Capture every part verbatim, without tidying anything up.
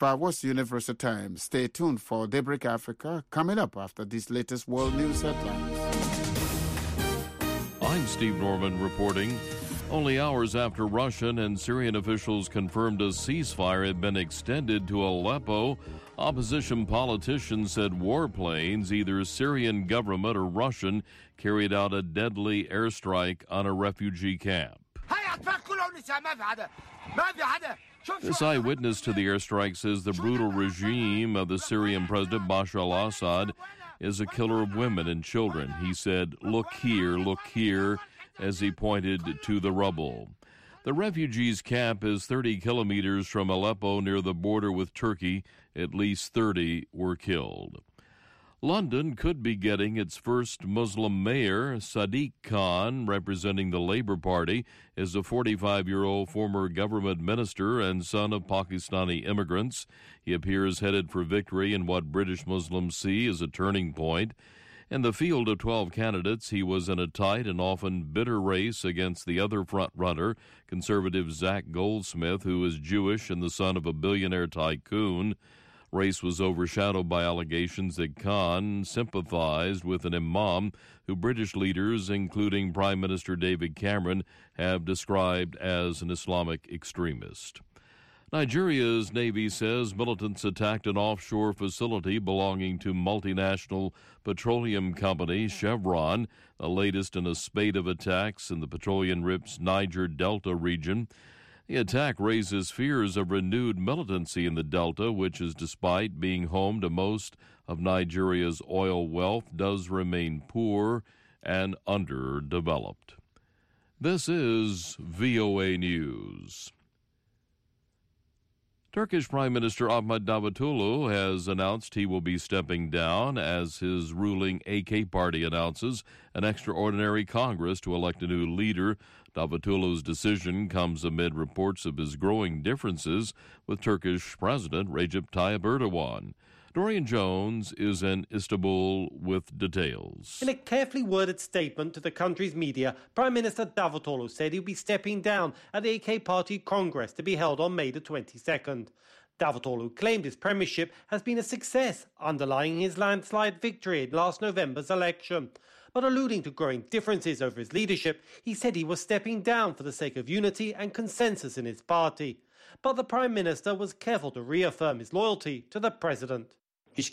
Powers, Universal Times. Stay tuned for Daybreak Africa coming up after these latest world news headlines. I'm Steve Norman reporting. Only hours after Russian and Syrian officials confirmed a ceasefire had been extended to Aleppo, opposition politicians said warplanes, either Syrian government or Russian, carried out a deadly airstrike on a refugee camp. This eyewitness to the airstrike says the brutal regime of the Syrian President Bashar al-Assad is a killer of women and children. He said, "Look here, look here," as he pointed to the rubble. The refugees' camp is thirty kilometers from Aleppo near the border with Turkey. At least thirty were killed. London could be getting its first Muslim mayor. Sadiq Khan, representing the Labour Party, is a forty-five-year-old former government minister and son of Pakistani immigrants. He appears headed for victory in what British Muslims see as a turning point. In the field of twelve candidates, he was in a tight and often bitter race against the other front-runner, conservative Zach Goldsmith, who is Jewish and the son of a billionaire tycoon. Race was overshadowed by allegations that Khan sympathized with an imam who British leaders, including Prime Minister David Cameron, have described as an Islamic extremist. Nigeria's Navy says militants attacked an offshore facility belonging to multinational petroleum company Chevron, the latest in a spate of attacks in the petroleum-rich Niger Delta region. The attack raises fears of renewed militancy in the Delta, which is, despite being home to most of Nigeria's oil wealth, does remain poor and underdeveloped. This is V O A News. Turkish Prime Minister Ahmet Davutoglu has announced he will be stepping down as his ruling A K party announces an extraordinary Congress to elect a new leader. Davutoglu's decision comes amid reports of his growing differences with Turkish President Recep Tayyip Erdogan. Dorian Jones is in Istanbul with details. In a carefully worded statement to the country's media, Prime Minister Davutoglu said he'll be stepping down at the A K Party Congress to be held on May the twenty-second. Davutoglu claimed his premiership has been a success, underlying his landslide victory in last November's election. But alluding to growing differences over his leadership, he said he was stepping down for the sake of unity and consensus in his party. But the Prime Minister was careful to reaffirm his loyalty to the President. I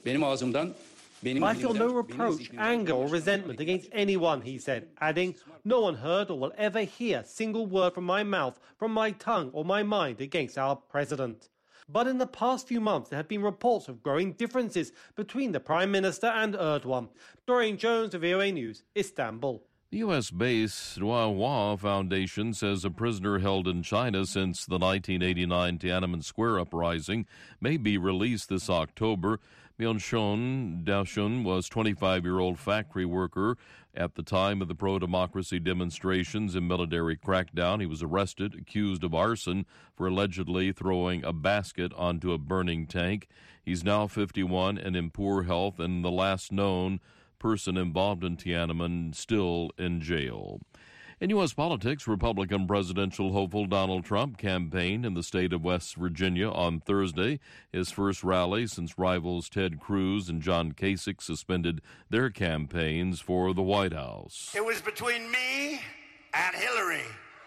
feel no reproach, anger or resentment against anyone, he said, adding, "No one heard or will ever hear a single word from my mouth, from my tongue or my mind against our President." But in the past few months, there have been reports of growing differences between the Prime Minister and Erdogan. Dorian Jones of V O A News, Istanbul. The U S-based Huahua Foundation says a prisoner held in China since the nineteen eighty-nine Tiananmen Square uprising may be released this October. Myung-Shun Daoshun was a twenty-five-year-old factory worker at the time of the pro-democracy demonstrations and military crackdown. He was arrested, accused of arson for allegedly throwing a basket onto a burning tank. He's now fifty-one and in poor health, and the last known person involved in Tiananmen still in jail. In U S politics, Republican presidential hopeful Donald Trump campaigned in the state of West Virginia on Thursday, his first rally since rivals Ted Cruz and John Kasich suspended their campaigns for the White House. It was between me and Hillary.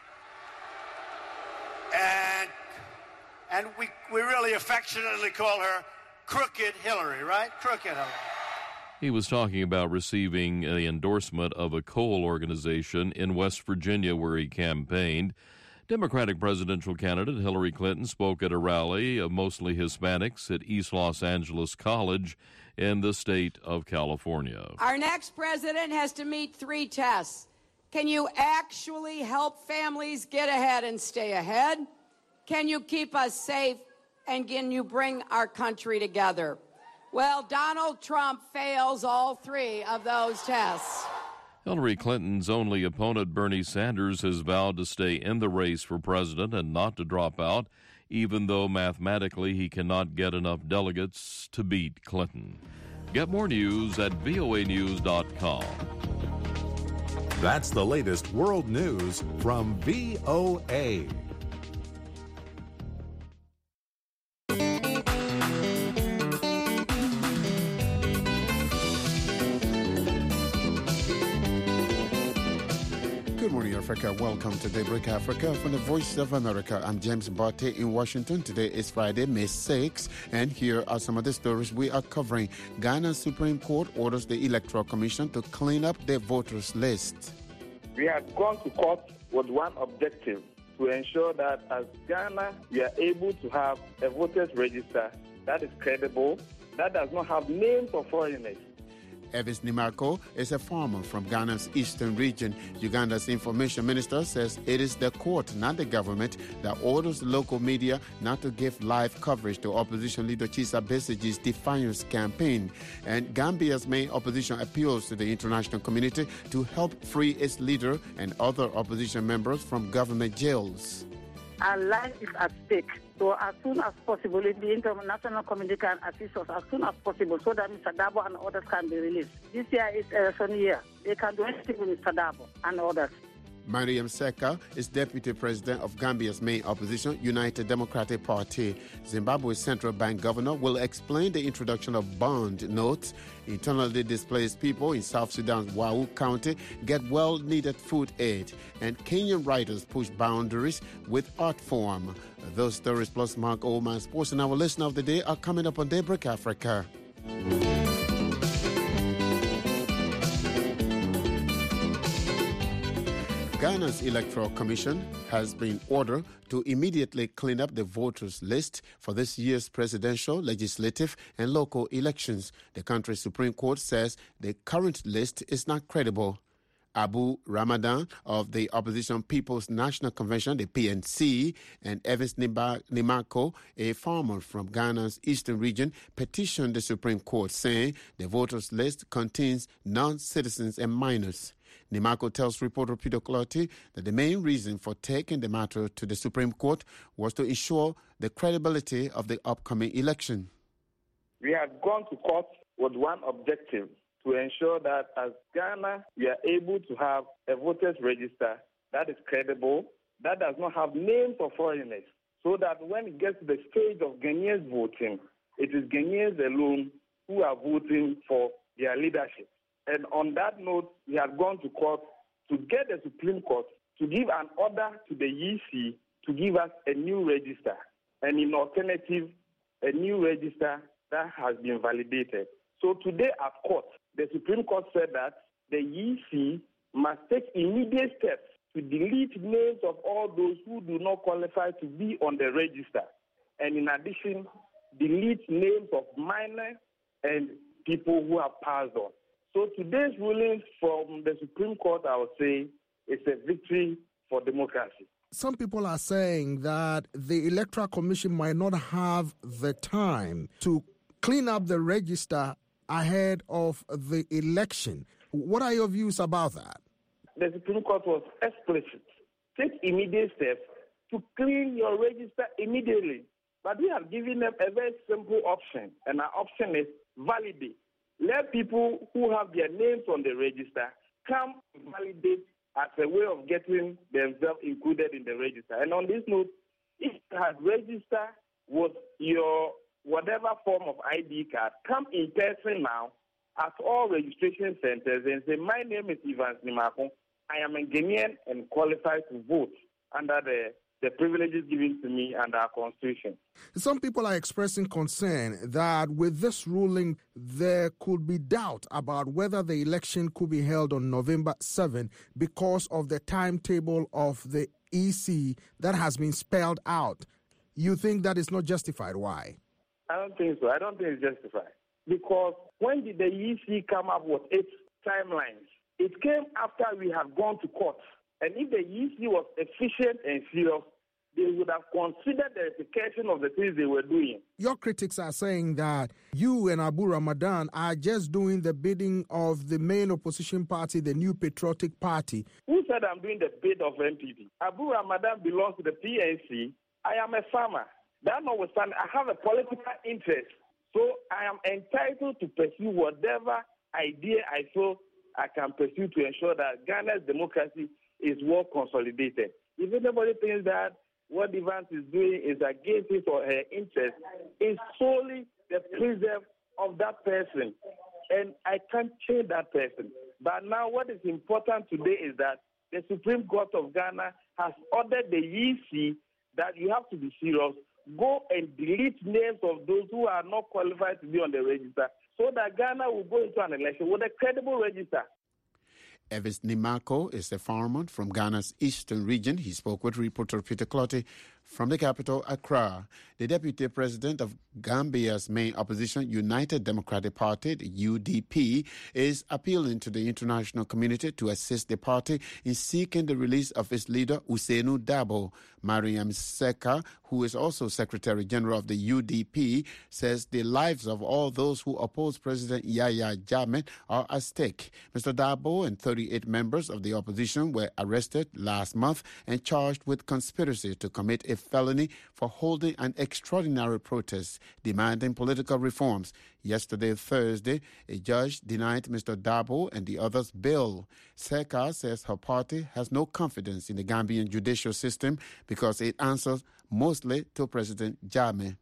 And and we, we really affectionately call her Crooked Hillary, right? Crooked Hillary. He was talking about receiving the endorsement of a coal organization in West Virginia where he campaigned. Democratic presidential candidate Hillary Clinton spoke at a rally of mostly Hispanics at East Los Angeles College in the state of California. Our next president has to meet three tests. Can you actually help families get ahead and stay ahead? Can you keep us safe? And can you bring our country together? Well, Donald Trump fails all three of those tests. Hillary Clinton's only opponent, Bernie Sanders, has vowed to stay in the race for president and not to drop out, even though mathematically he cannot get enough delegates to beat Clinton. Get more news at V O A news dot com. That's the latest world news from V O A. Africa. Welcome to Daybreak Africa from the Voice of America. I'm James Barty in Washington. Today is Friday, May sixth, and here are some of the stories we are covering. Ghana's Supreme Court orders the Electoral Commission to clean up their voters list. We have gone to court with one objective, to ensure that as Ghana, we are able to have a voters register that is credible, that does not have names of foreigners. Evis Nimako is a farmer from Ghana's eastern region. Uganda's information minister says it is the court, not the government, that orders local media not to give live coverage to opposition leader Chisa Besigye's defiance campaign. And Gambia's main opposition appeals to the international community to help free its leader and other opposition members from government jails. Our life is at stake. So as soon as possible, the international community can assist us as soon as possible so that Mister Dabo and others can be released. This year is election year. They can do anything with Mister Dabo and others. Mariam Seka is deputy president of Gambia's main opposition, United Democratic Party. Zimbabwe's central bank governor will explain the introduction of bond notes. Internally displaced people in South Sudan's Wau County get well-needed food aid. And Kenyan writers push boundaries with art form. Those stories plus Mark Oldman Sports and our listener of the day are coming up on Daybreak Africa. Ghana's Electoral Commission has been ordered to immediately clean up the voters' list for this year's presidential, legislative, and local elections. The country's Supreme Court says the current list is not credible. Abu Ramadan of the Opposition People's National Convention, the P N C, and Evis Nimako, a farmer from Ghana's eastern region, petitioned the Supreme Court, saying the voters' list contains non-citizens and minors. Nimako tells reporter Peter Clotty that the main reason for taking the matter to the Supreme Court was to ensure the credibility of the upcoming election. We have gone to court with one objective, to ensure that as Ghana, we are able to have a voters register that is credible, that does not have names of foreigners, so that when it gets to the stage of Ghanaians voting, it is Ghanaians alone who are voting for their leadership. And on that note, we have gone to court to get the Supreme Court to give an order to the E C to give us a new register, and in alternative, a new register that has been validated. So today at court, the Supreme Court said that the E C must take immediate steps to delete names of all those who do not qualify to be on the register, and in addition, delete names of minors and people who have passed on. So today's ruling from the Supreme Court, I would say, is a victory for democracy. Some people are saying that the Electoral Commission might not have the time to clean up the register ahead of the election. What are your views about that? The Supreme Court was explicit. Take immediate steps to clean your register immediately. But we have given them a very simple option, and our option is validate. Let people who have their names on the register come validate as a way of getting themselves included in the register. And on this note, if you have registered with your whatever form of I D card, come in person now at all registration centers and say, my name is Evans Nimako. I am a Ghanaian and qualified to vote under the the privileges given to me under our Constitution. Some people are expressing concern that with this ruling, there could be doubt about whether the election could be held on November seventh because of the timetable of the E C that has been spelled out. You think that is not justified? Why? I don't think so. I don't think it's justified. Because when did the E C come up with its timelines? It came after we have gone to court. And if the E C was efficient and serious, they would have considered the replication of the things they were doing. Your critics are saying that you and Abu Ramadan are just doing the bidding of the main opposition party, the New Patriotic Party. Who said I'm doing the bid of N P P? Abu Ramadan belongs to the P N C. I am a farmer. That notwithstanding, I have a political interest. So I am entitled to pursue whatever idea I feel I can pursue to ensure that Ghana's democracy is well consolidated. If anybody thinks that what Evans is doing is against his or her interest, it's solely the preserve of that person. And I can't change that person. But now what is important today is that the Supreme Court of Ghana has ordered the E C that you have to be serious. Go and delete names of those who are not qualified to be on the register so that Ghana will go into an election with a credible register. Evis Nimako is a farmer from Ghana's eastern region. He spoke with reporter Peter Clotty from the capital, Accra. The deputy president of Gambia's main opposition, United Democratic Party, the U D P, is appealing to the international community to assist the party in seeking the release of its leader, Ousainou Darboe. Mariam Seka, who is also Secretary General of the U D P, says the lives of all those who oppose President Yahya Jammeh are at stake. Mister Darboe and thirty-eight members of the opposition were arrested last month and charged with conspiracy to commit a felony for holding an extraordinary protest demanding political reforms. Yesterday, Thursday, a judge denied Mister Darboe and the others bail. Seka says her party has no confidence in the Gambian judicial system because it answers mostly to President Jammeh.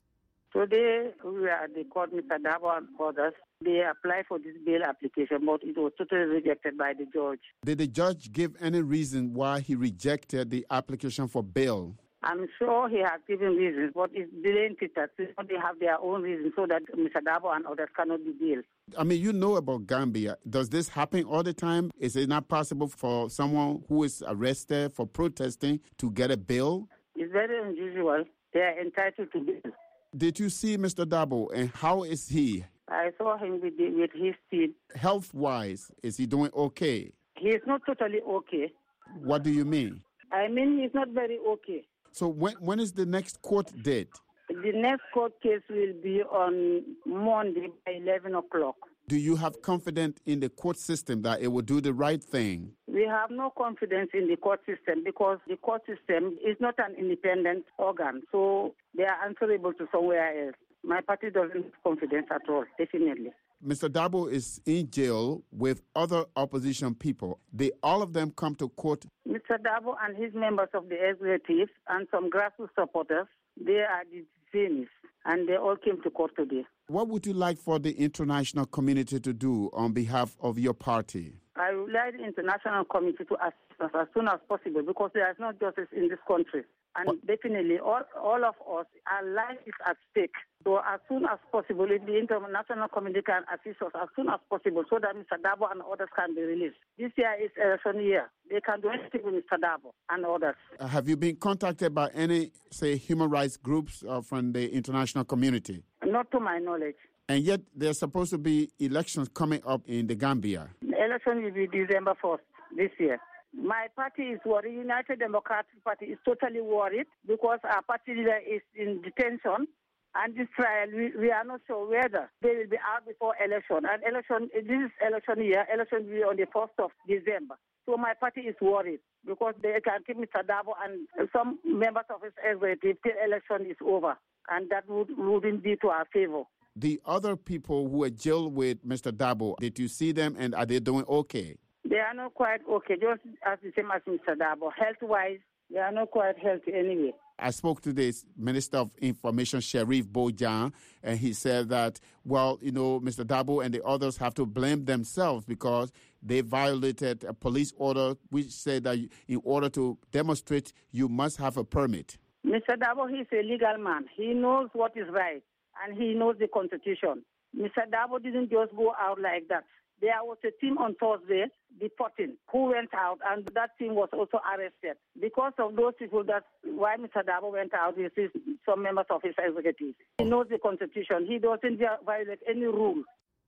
Today, we are at the court, Mister Darboe and others. They applied for this bail application, but it was totally rejected by the judge. Did the judge give any reason why he rejected the application for bail? I'm sure he has given reasons, but it's delaying it that they have their own reasons so that Mister Darboe and others cannot be bailed. I mean, you know about Gambia. Does this happen all the time? Is it not possible for someone who is arrested for protesting to get a bail? It's very unusual. They are entitled to bail. Did you see Mister Darboe, and how is he? I saw him with, the, with his team. Health-wise, is he doing okay? He is not totally okay. What do you mean? I mean, he's not very okay. So when when is the next court date? The next court case will be on Monday by eleven o'clock. Do you have confidence in the court system that it will do the right thing? We have no confidence in the court system because the court system is not an independent organ, so they are answerable to somewhere else. My party doesn't have confidence at all, definitely. Mister Darboe is in jail with other opposition people. They all of them come to court. Mister Darboe and his members of the executive and some grassroots supporters, they are the detainees, and they all came to court today. What would you like for the international community to do on behalf of your party? I would like the international community to assist us as soon as possible because there is no justice in this country. And what? Definitely, all, all of us, our life is at stake. So as soon as possible, if the international community can assist us as soon as possible so that Mister Darboe and others can be released. This year is election year. They can do anything with Mister Darboe and others. Uh, have you been contacted by any, say, human rights groups uh, from the international community? Not to my knowledge. And yet there's supposed to be elections coming up in the Gambia. The election will be December first this year. My party is worried. United Democratic Party is totally worried because our party leader is in detention. And this trial, we, we are not sure whether they will be out before election. And election, this is election year. Election will be on the first of December. So my party is worried because they can keep Mister Darboe and some members of his executive till election is over. And that would, wouldn't be to our favor. The other people who were jailed with Mister Darboe, did you see them and are they doing okay? They are not quite okay, just as the same as Mister Darboe. Health-wise, they are not quite healthy anyway. I spoke to the Minister of Information, Sharif Bojang, and he said that, well, you know, Mister Darboe and the others have to blame themselves because they violated a police order which said that in order to demonstrate, you must have a permit. Mister Darboe, he's a legal man. He knows what is right, and he knows the Constitution. Mister Darboe didn't just go out like that. There was a team on Thursday, deporting, who went out, and that team was also arrested. Because of those people, that's why Mister Darboe went out. He sees some members of his executive. He knows the Constitution. He doesn't violate any rule.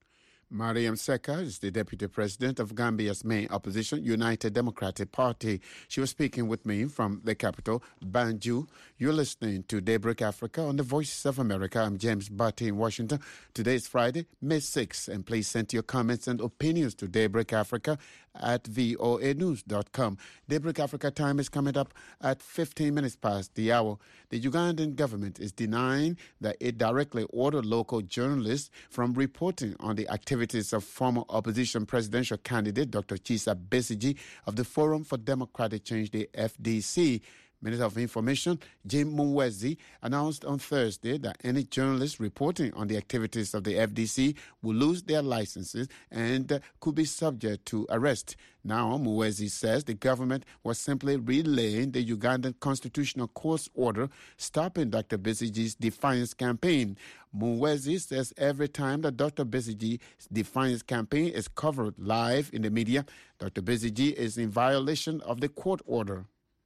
Mariam Seka is the deputy president of Gambia's main opposition, United Democratic Party. She was speaking with me from the capital, Banjul. You're listening to Daybreak Africa on the Voices of America. I'm James Barty in Washington. Today is Friday, May sixth, and please send your comments and opinions to Daybreak Africa at voa news dot com. Daybreak Africa time is coming up at fifteen minutes past the hour. The Ugandan government is denying that it directly ordered local journalists from reporting on the activities of former opposition presidential candidate Doctor Kizza Besigye of the Forum for Democratic Change, the F D C. Minister of Information Jim Muhwezi announced on Thursday that any journalist reporting on the activities of the F D C will lose their licenses and uh, could be subject to arrest. Now, Muhwezi says the government was simply relaying the Ugandan Constitutional Court's order stopping Doctor Besigye's defiance campaign. Muhwezi says every time that Doctor Besigye's defiance campaign is covered live in the media, Doctor Besigye is in violation of the court order.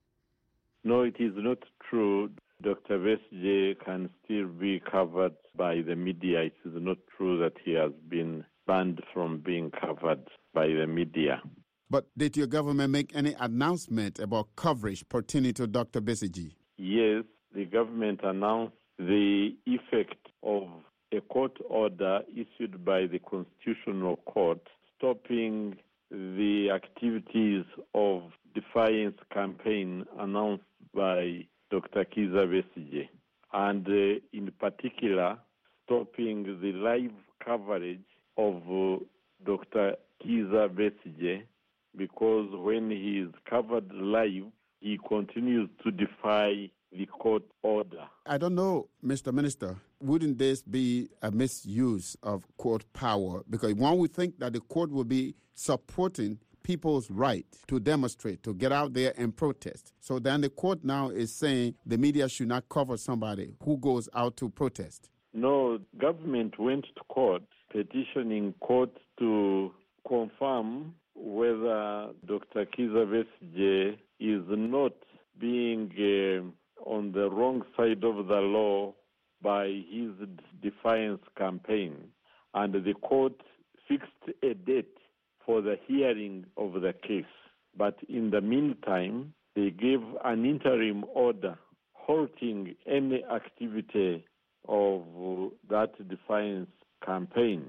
No, it is not true. Doctor Besigye can still be covered by the media. It is not true that he has been banned from being covered by the media. But did your government make any announcement about coverage pertaining to Doctor Besigye? Yes, the government announced the effect of a court order issued by the Constitutional Court stopping the activities of defiance campaign announced by Doctor Kizza Besigye, and uh, in particular, stopping the live coverage of uh, Doctor Kizza Besigye, because when he is covered live, he continues to defy the court order. I don't know, Mister Minister, wouldn't this be a misuse of court power? Because one would think that the court will be supporting people's right to demonstrate, to get out there and protest. So then the court now is saying the media should not cover somebody who goes out to protest. No, government went to court petitioning court to confirm whether Doctor Kizza Besigye is not being uh, on the wrong side of the law by his defiance campaign. And the court fixed a date for the hearing of the case. But in the meantime, they gave an interim order halting any activity of that defiance campaign.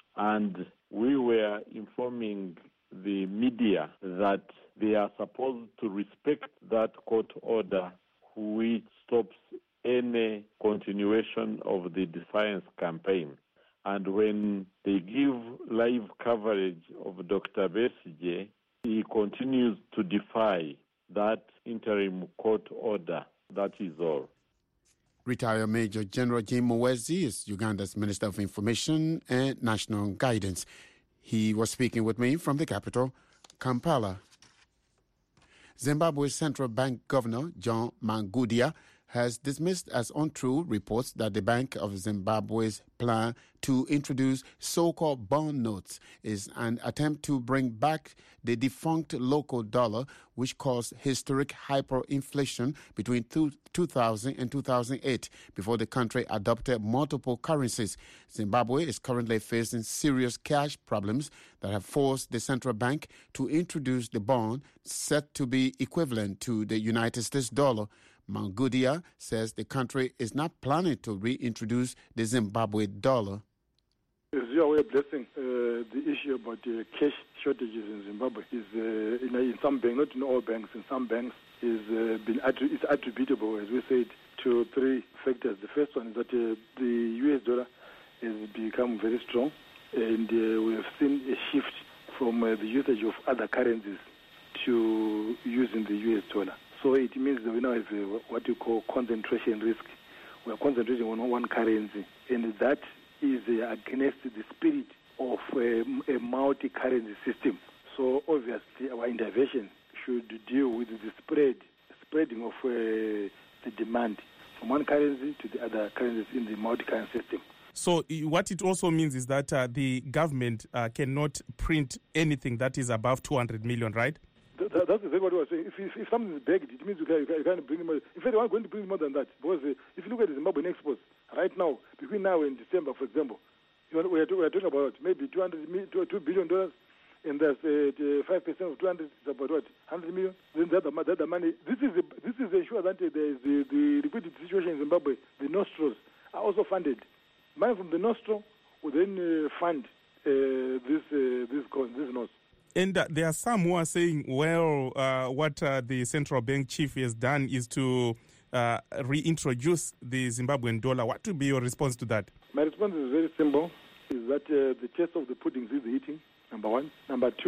And we were informing the media that they are supposed to respect that court order which stops any continuation of the defiance campaign. And when they give live coverage of Doctor Besigye, he continues to defy that interim court order. That is all. Retired Major General Jim Muhwezi is Uganda's Minister of Information and National Guidance. He was speaking with me from the capital, Kampala. Zimbabwe's central bank governor, John Mangudia, has dismissed as untrue reports that the Bank of Zimbabwe's plan to introduce so-called bond notes is an attempt to bring back the defunct local dollar, which caused historic hyperinflation between two thousand and two thousand eight before the country adopted multiple currencies. Zimbabwe is currently facing serious cash problems that have forced the central bank to introduce the bond set to be equivalent to the United States dollar. Mangudia says the country is not planning to reintroduce the Zimbabwe dollar. As you are aware, blessing, uh, the issue about uh, cash shortages in Zimbabwe is uh, in, in some banks, not in all banks, in some banks, is uh, been attri- it's attributable, as we said, to three factors. The first one is that uh, the U S dollar has become very strong, and uh, we have seen a shift from uh, the usage of other currencies to using the U S dollar. So it means that we now have uh, what you call concentration risk. We are concentrating on one currency, and that is uh, against the spirit of uh, a multi-currency system. So obviously our intervention should deal with the spread, spreading of uh, the demand from one currency to the other currencies in the multi-currency system. So what it also means is that uh, the government uh, cannot print anything that is above two hundred million, right? That, that's exactly what I was saying. If, if, if something is begged, it means you can, you can bring more. In fact, I'm going to bring more than that. Because uh, if you look at the Zimbabwean exports, right now, between now and December, for example, you know, we, are, we are talking about maybe two hundred, two billion dollars, and there's uh, five percent of two hundred is about what, one hundred million? Then the other, the other money, this is, a, this is ensure that there is the, the liquidity situation in Zimbabwe. The nostrils are also funded. Money from the nostro will then uh, fund uh, this, uh, this, this notes. And uh, there are some who are saying, well, uh, what uh, the central bank chief has done is to uh, reintroduce the Zimbabwean dollar. What would be your response to that? My response is very simple, is that uh, the taste of the pudding is the eating, number one. Number two,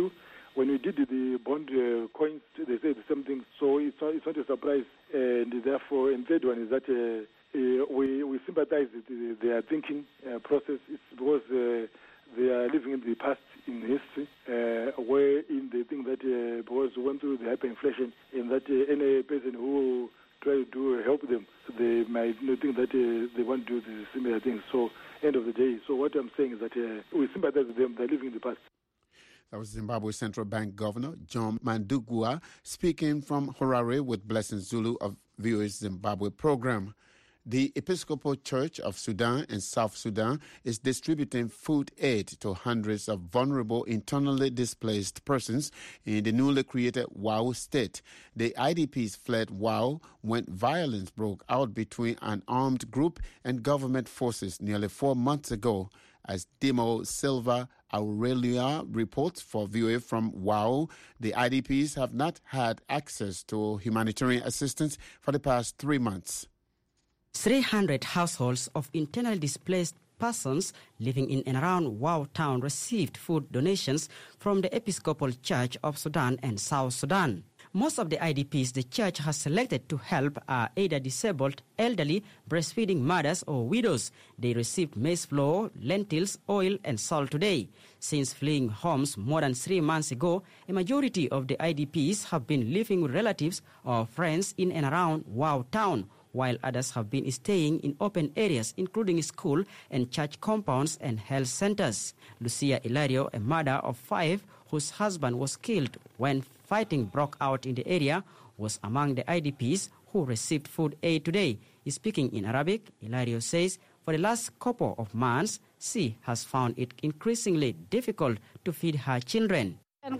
when we did the bond uh, coins, they said the same thing. So it's not, it's not a surprise. And therefore, and third one is that uh, uh, we, we sympathize with their thinking uh, process. It's because uh, they are living in the past in history, uh, wherein they think that uh, because we went through the hyperinflation, and that uh, any person who try to do help them, they might not think that uh, they want to do the similar things. So, end of the day, so what I'm saying is that uh, we sympathize with them. They're living in the past. That was Zimbabwe Central Bank Governor John Mandugwa speaking from Harare with Blessing Zulu of V O A's Zimbabwe program. The Episcopal Church of Sudan and South Sudan is distributing food aid to hundreds of vulnerable internally displaced persons in the newly created Wau state. The I D Ps fled Wau when violence broke out between an armed group and government forces nearly four months ago. As Dimo Silva Aurelia reports for V O A from Wau, the I D Ps have not had access to humanitarian assistance for the past three months. three hundred households of internally displaced persons living in and around Wau town received food donations from the Episcopal Church of Sudan and South Sudan. Most of the I D Ps the church has selected to help are either disabled, elderly, breastfeeding mothers, or widows. They received maize flour, lentils, oil, and salt today. Since fleeing homes more than three months ago, a majority of the I D Ps have been living with relatives or friends in and around Wau town, while others have been staying in open areas, including school and church compounds and health centers. Lucia Ilario, a mother of five whose husband was killed when fighting broke out in the area, was among the I D Ps who received food aid today. Speaking in Arabic, Ilario says for the last couple of months, she has found it increasingly difficult to feed her children.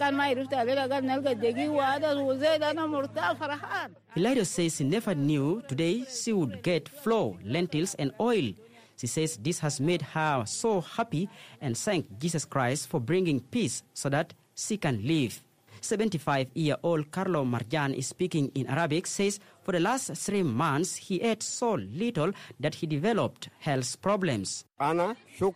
Hilario says she never knew today she would get flour, lentils, and oil. She says this has made her so happy and thank Jesus Christ for bringing peace so that she can live. seventy-five-year-old Carlo Marjan is speaking in Arabic, says for the last three months he ate so little that he developed health problems. I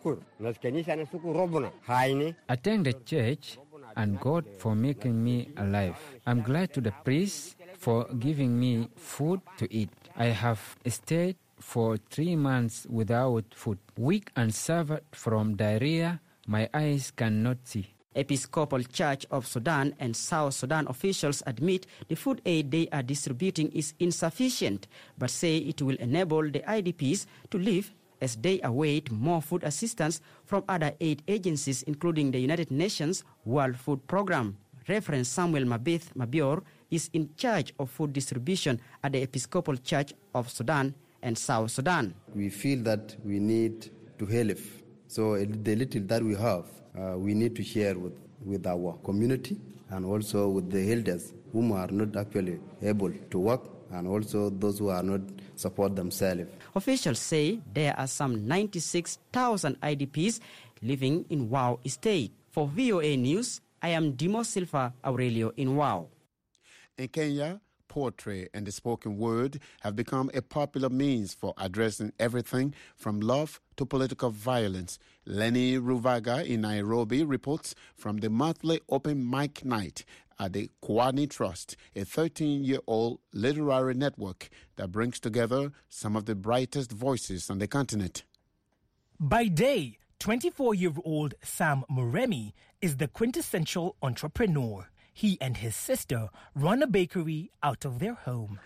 thank the church and God for making me alive. I'm glad to the priest for giving me food to eat. I have stayed for three months without food, weak and suffered from diarrhea. My eyes cannot see. Episcopal Church of Sudan and South Sudan officials admit the food aid they are distributing is insufficient, but say it will enable the I D Ps to live as they await more food assistance from other aid agencies, including the United Nations World Food Programme. Reverend Samuel Mabith Mabior is in charge of food distribution at the Episcopal Church of Sudan and South Sudan. We feel that we need to help. So the little that we have, uh, we need to share with, with our community and also with the elders whom are not actually able to work, and also those who are not support themselves. Officials say there are some ninety-six thousand I D Ps living in Wau State. For V O A News, I am Dimo Silva Aurelio in Wau. In Kenya, poetry and the spoken word have become a popular means for addressing everything from love to political violence. Lenny Ruvaga in Nairobi reports from the monthly open mic night at the Kwani Trust, a thirteen-year-old literary network that brings together some of the brightest voices on the continent. By day, twenty-four-year-old Sam Muremi is the quintessential entrepreneur. He and his sister run a bakery out of their home.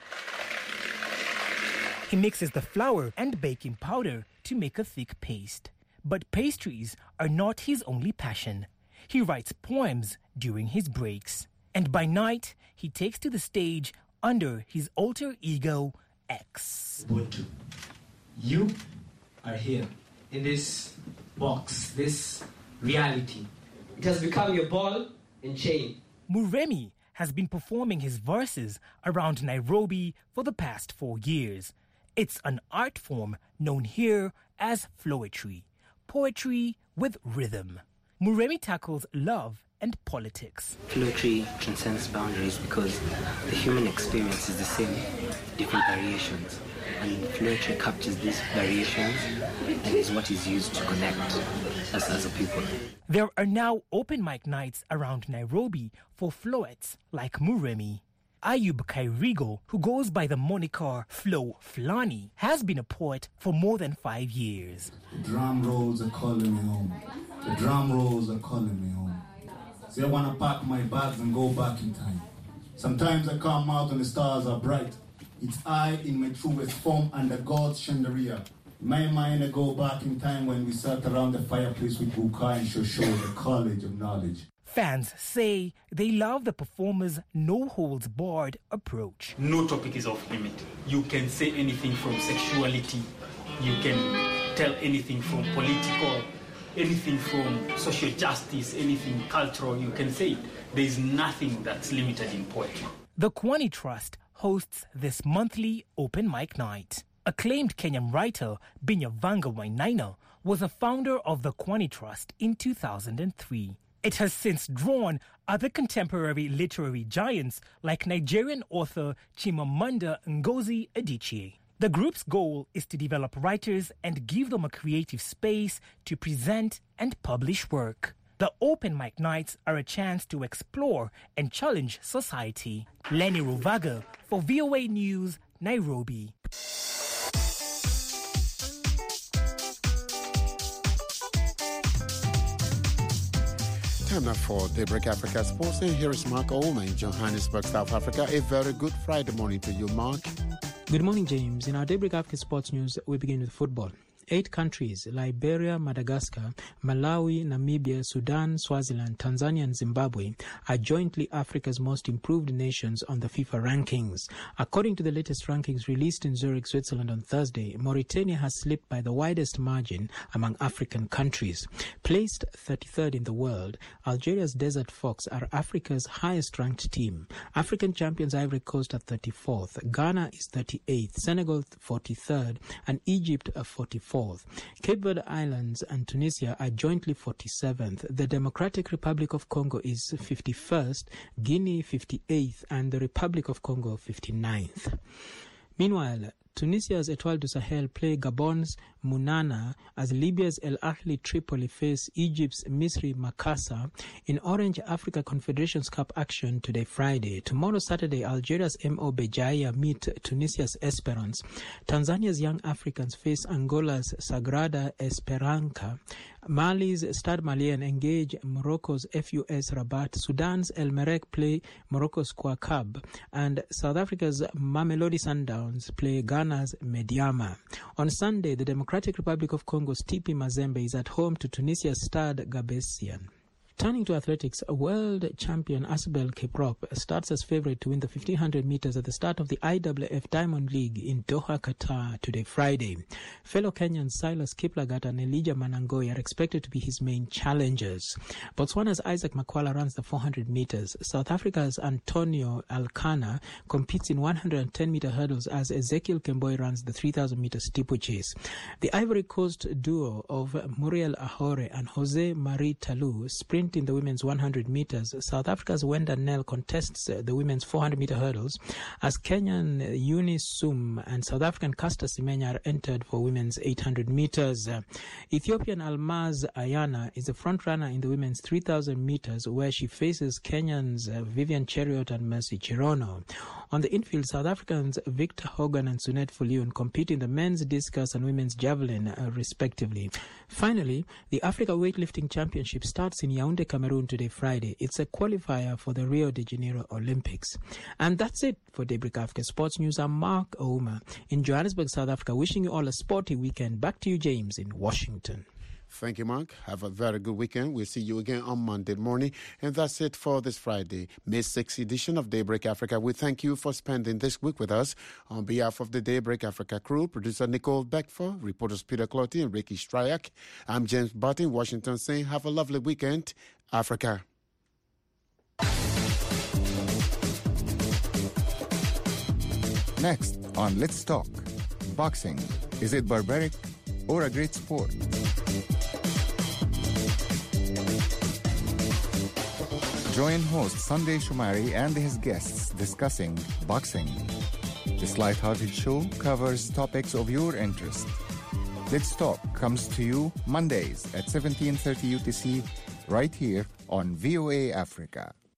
He mixes the flour and baking powder to make a thick paste. But pastries are not his only passion. He writes poems during his breaks. And by night, he takes to the stage under his alter ego, X. Ubuntu. You are here in this box, this reality. It has become your ball and chain. Muremi has been performing his verses around Nairobi for the past four years. It's an art form known here as flowetry, poetry with rhythm. Muremi tackles love and politics. Flowetry transcends boundaries because the human experience is the same, different variations. And Flowetry captures these variations and is what is used to connect us as a people. There are now open mic nights around Nairobi for Floettes like Muremi. Ayub Kairigo, who goes by the moniker Flo Flani, has been a poet for more than five years. The drum rolls are calling me home. The drum rolls are calling me home. So I want to pack my bags and go back in time. Sometimes I come out and the stars are bright. It's I in my truest form under God's chandelier. In my mind, I go back in time when we sat around the fireplace with Bukai and Shosho, the College of Knowledge. Fans say they love the performer's no-holds-barred approach. No topic is off limit. You can say anything from sexuality, you can tell anything from political, anything from social justice, anything cultural, you can say it. There is nothing that's limited in poetry. The Kwani Trust hosts this monthly open mic night. Acclaimed Kenyan writer Binyavanga Wainaina was a founder of the Kwani Trust in two thousand three. It has since drawn other contemporary literary giants like Nigerian author Chimamanda Ngozi Adichie. The group's goal is to develop writers and give them a creative space to present and publish work. The open mic nights are a chance to explore and challenge society. Lenny Ruvaga for V O A News, Nairobi. Time now for Daybreak Africa Sports, and here is Mark Olma in Johannesburg, South Africa. A very good Friday morning to you, Mark. Good morning, James. In our Daybreak Africa Sports News, we begin with football. Eight countries, Liberia, Madagascar, Malawi, Namibia, Sudan, Swaziland, Tanzania and Zimbabwe, are jointly Africa's most improved nations on the FIFA rankings. According to the latest rankings released in Zurich, Switzerland on Thursday, Mauritania has slipped by the widest margin among African countries. Placed thirty-third in the world, Algeria's Desert Fox are Africa's highest-ranked team. African champions Ivory Coast are thirty-fourth, Ghana is thirty-eighth, Senegal forty-third, and Egypt are forty-fourth. Cape Verde Islands and Tunisia are jointly forty-seventh. The Democratic Republic of Congo is fifty-first, Guinea fifty-eighth, and the Republic of Congo fifty-ninth. Meanwhile, Tunisia's Etoile du Sahel play Gabon's Munana as Libya's El Ahly Tripoli face Egypt's Misri Makassa in Orange Africa Confederations Cup action today Friday. Tomorrow Saturday, Algeria's M O Bejaia meet Tunisia's Esperance. Tanzania's Young Africans face Angola's Sagrada Esperança. Mali's Stade Malien engage Morocco's F U S Rabat. Sudan's El Merreikh play Morocco's Kouakab. And South Africa's Mamelodi Sundowns play Ghana's Mediama. On Sunday, the Democratic Republic of Congo's T P Mazembe is at home to Tunisia's Stade Gabessian. Turning to athletics, a world champion Asbel Kiprop starts as favorite to win the fifteen hundred meters at the start of the I W F Diamond League in Doha, Qatar today Friday. Fellow Kenyans Silas Kiplagat and Elijah Manangoi are expected to be his main challengers. Botswana's Isaac Makwala runs the four hundred meters. South Africa's Antonio Alcana competes in one hundred ten meter hurdles as Ezekiel Kemboi runs the three thousand meter steeplechase. The Ivory Coast duo of Muriel Ahore and Jose Marie Talou sprint in the women's one hundred meters. South Africa's Wenda Nel contests the women's four hundred meter hurdles as Kenyan Eunice Sum and South African Caster Semenya are entered for women's eight hundred meters. Uh, Ethiopian Almaz Ayana is the front runner in the women's three thousand meters where she faces Kenyans uh, Vivian Cheriot and Mercy Cherono. On the infield, South Africans Victor Hogan and Sunet Fuliun compete in the men's discus and women's javelin uh, respectively. Finally, the Africa Weightlifting Championship starts in Yaoundé, Cameroon today Friday. It's a qualifier for the Rio de Janeiro Olympics. And that's it for Daybreak Africa Sports News. I'm Mark Ouma in Johannesburg, South Africa, wishing you all a sporty weekend. Back to you, James, in Washington. Thank you, Mark. Have a very good weekend. We'll see you again on Monday morning. And that's it for this Friday, May sixth edition of Daybreak Africa. We thank you for spending this week with us. On behalf of the Daybreak Africa crew, producer Nicole Beckford, reporters Peter Clotty and Ricky Stryak, I'm James Barton in Washington saying have a lovely weekend, Africa. Next on Let's Talk, boxing. Is it barbaric or a great sport? Join host Sunday Shumari and his guests discussing boxing. This light-hearted show covers topics of your interest. Let's Talk comes to you Mondays at seventeen thirty U T C right here on V O A Africa.